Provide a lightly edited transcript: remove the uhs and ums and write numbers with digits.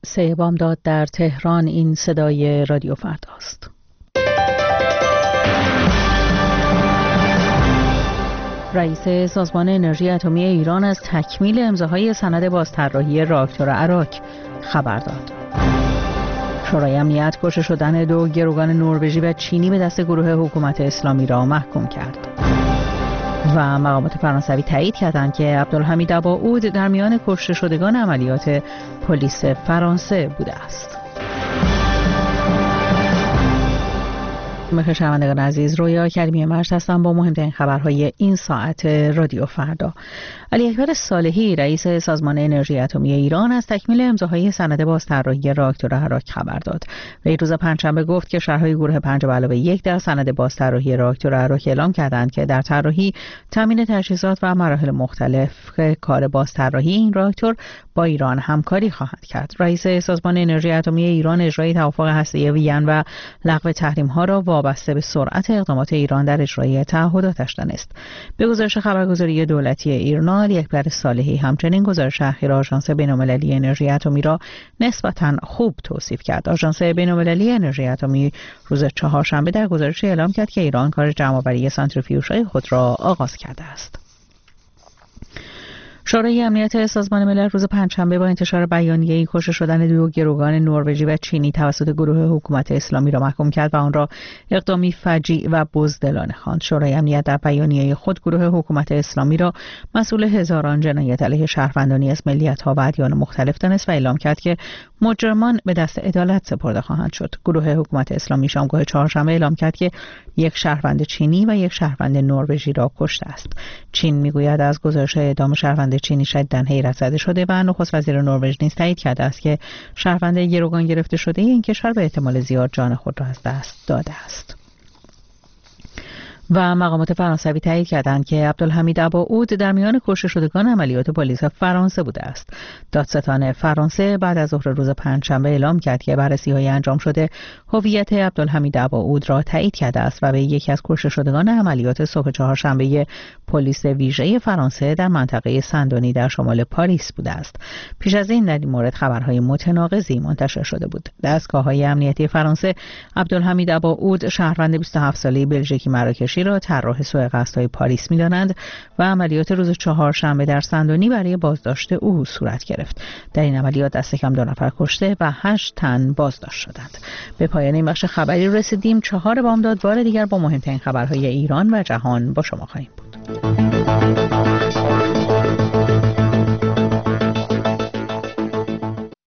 3 بامداد در تهران. این صدای رادیو فرداست. رئیس سازمان انرژی اتمی ایران از تکمیل امضاهای سند بازطراحی راکتور اراک خبر داد. شورای امنیت کشته شدن 2 گروگان نروژی و چینی به دست گروه حکومت اسلامی را محکوم کرد. و مقامات فرانسوی تایید کردند که عبدالحمید اباعود در میان کشته شدگان عملیات پلیس فرانسه بوده است. شنوندگان عزیز، رویا کریمی مرج هستم با مهمترین خبرهای این ساعت رادیو فردا. علی اکبر صالحی رئیس سازمان انرژی اتمی ایران از تکمیل امضاهای سند بازطراحی راکتور اراک خبر داد. وی روز پنجشنبه گفت که شهرهای گروه 5+1 در سند بازطراحی راکتور اراک اعلام کردند که در طراحی، تامین تجهیزات و مراحل مختلف کار بازطراحی این راکتور با ایران همکاری خواهند کرد. رئیس سازمان انرژی اتمی ایران اجرای توافق هسته‌ای وین و لغو تحریم‌ها را وابسته به سرعت اقدامات ایران در اجرای تعهداتش دانست. به گزارش خبرگزاری دولتی ایرنا، علی اکبر صالحی همچنین گزارش اخیر آژانس بین‌المللی انرژی اتمی را نسبتاً خوب توصیف کرد. آژانس بین‌المللی انرژی اتمی روز چهارشنبه در گزارشی اعلام کرد که ایران کار جمع‌آوری سانتریفیوژهای خود را آغاز کرده است. شورای امنیت سازمان ملل روز پنجشنبه با انتشار بیانیه‌ای کشته شدن 2 گروگان نروژی و چینی توسط گروه حکومت اسلامی را محکوم کرد و آن را اقدامی فجیع و بزدلانه خواند. شورای امنیت در بیانیه خود گروه حکومت اسلامی را مسئول هزاران جنایت علیه شهروندانی از ملیت‌ها و ادیان مختلف دانست و اعلام کرد که مجرمان به دست عدالت سپرده خواهند شد. گروه حکومت اسلامی شامگاه چهارشنبه اعلام کرد که 1 شهروند چینی و 1 شهروند نروژی را کشته است. چین میگوید از گزارش اعدام شهروند چینی شدیداً حیرت زده شده و نخست وزیر نروژ نیز تایید کرده است که شهروند گروگان گرفته شده این کشور به احتمال زیاد جان خود را از دست داده است. و مقامات فرانسوی تایید کردند که عبدالحمید اباعود در میان کشته شدگان عملیات پلیس فرانسه بوده است. دادستان فرانسه بعد از ظهر روز پنجشنبه اعلام کرد که بررسی‌های انجام شده هویت عبدالحمید اباعود را تایید کرده است و به یکی از کشته شدگان عملیات صبح چهارشنبه پلیس ویژه فرانسه در منطقه سندونی در شمال پاریس بوده است. پیش از این در این مورد خبرهای متناقضی منتشر شده بود. دستگاه‌های امنیتی فرانسه عبدالحمید اباعود شهروند 27 ساله بلژیکی مراکشی را طراح سوء قصدهای پاریس می‌دانند و عملیات روز چهارشنبه در سندونی برای بازداشت او صورت گرفت. در این عملیات دست کم 2 نفر کشته و 8 تن بازداشت شدند. به پایان این بخش خبری رسیدیم. 4 بامداد بار دیگر با مهمترین خبرهای ایران و جهان با شما خواهیم بود.